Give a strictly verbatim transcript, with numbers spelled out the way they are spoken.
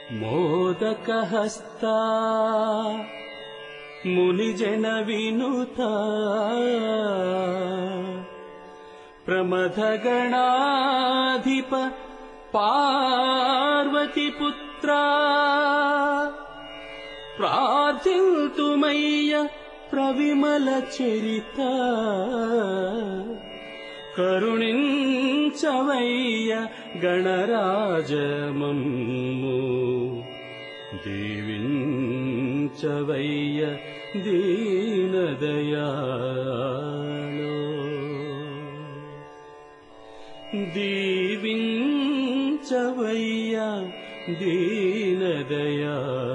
मोदकहस्ता मुनिजन Vinuta प्रमथगणाधिप पार्वतीपुत्रा प्रार्थिन्तुमय्य प्रविमलचरिता करुणिंचवय्य Ganraj मम्मु दीविंचवय्य दीनदयालो दीविंचवय्य दीनदयालो।